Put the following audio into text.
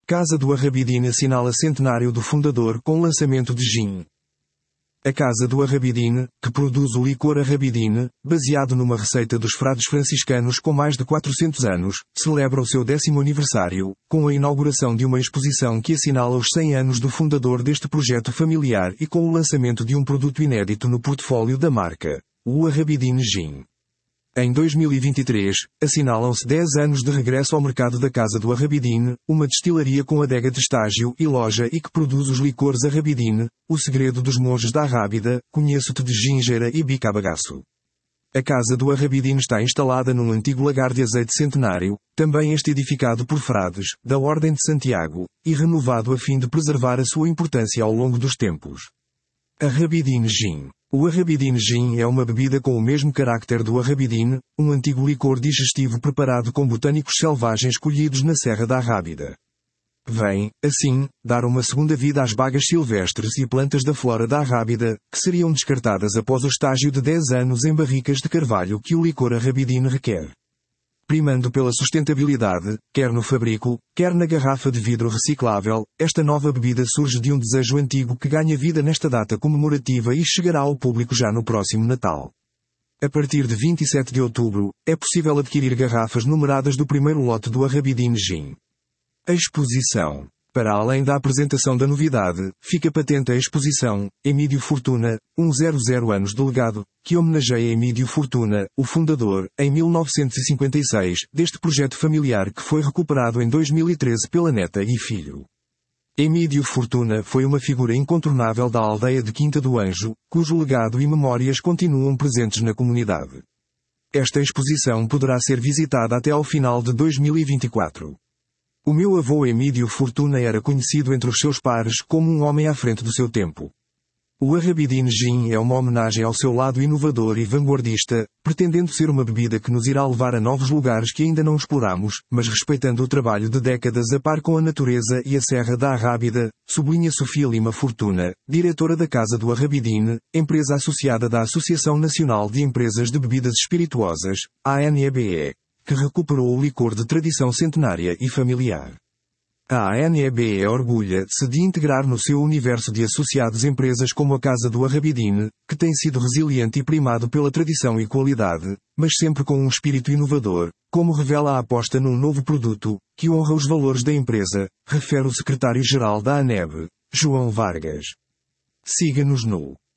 Casa do Arrabidine assinala centenário do fundador com lançamento de gin. A Casa do Arrabidine, que produz o licor Arrabidine, baseado numa receita dos frades franciscanos com mais de 400 anos, celebra o seu 10º aniversário, com a inauguração de uma exposição que assinala os 100 anos do fundador deste projeto familiar e com o lançamento de um produto inédito no portfólio da marca, o Arrabidine Gin. Em 2023, assinalam-se 10 anos de regresso ao mercado da Casa do Arrabidine, uma destilaria com adega de estágio e loja e que produz os licores Arrabidine, o segredo dos monges da Arrábida, conheço-te de Gingera e Bicabagaço. A Casa do Arrabidine está instalada num antigo lagar de azeite centenário, também este edificado por frades, da Ordem de Santiago, e renovado a fim de preservar a sua importância ao longo dos tempos. Arrabidine Gin. O Arrabidine Gin é uma bebida com o mesmo carácter do Arrabidine, um antigo licor digestivo preparado com botânicos selvagens colhidos na Serra da Arrábida. Vem, assim, dar uma segunda vida às bagas silvestres e plantas da flora da Arrábida, que seriam descartadas após o estágio de 10 anos em barricas de carvalho que o licor Arrabidine requer. Primando pela sustentabilidade, quer no fabrico, quer na garrafa de vidro reciclável, esta nova bebida surge de um desejo antigo que ganha vida nesta data comemorativa e chegará ao público já no próximo Natal. A partir de 27 de outubro, é possível adquirir garrafas numeradas do primeiro lote do Arrabidine Gin. A exposição. Para além da apresentação da novidade, fica patente a exposição Emídio Fortuna, 100 anos de legado, que homenageia Emídio Fortuna, o fundador, em 1956, deste projeto familiar que foi recuperado em 2013 pela neta e filho. Emídio Fortuna foi uma figura incontornável da aldeia de Quinta do Anjo, cujo legado e memórias continuam presentes na comunidade. Esta exposição poderá ser visitada até ao final de 2024. O meu avô Emídio Fortuna era conhecido entre os seus pares como um homem à frente do seu tempo. O Arrabidine Gin é uma homenagem ao seu lado inovador e vanguardista, pretendendo ser uma bebida que nos irá levar a novos lugares que ainda não exploramos, mas respeitando o trabalho de décadas a par com a natureza e a Serra da Arrábida, sublinha Sofia Lima Fortuna, diretora da Casa do Arrabidine, empresa associada da Associação Nacional de Empresas de Bebidas Espirituosas, ANEBE, que recuperou o licor de tradição centenária e familiar. A ANEBE orgulha-se de integrar no seu universo de associados empresas como a Casa do Arrabidine, que tem sido resiliente e primado pela tradição e qualidade, mas sempre com um espírito inovador, como revela a aposta num novo produto, que honra os valores da empresa, refere o secretário-geral da ANEB, João Vargas. Siga-nos no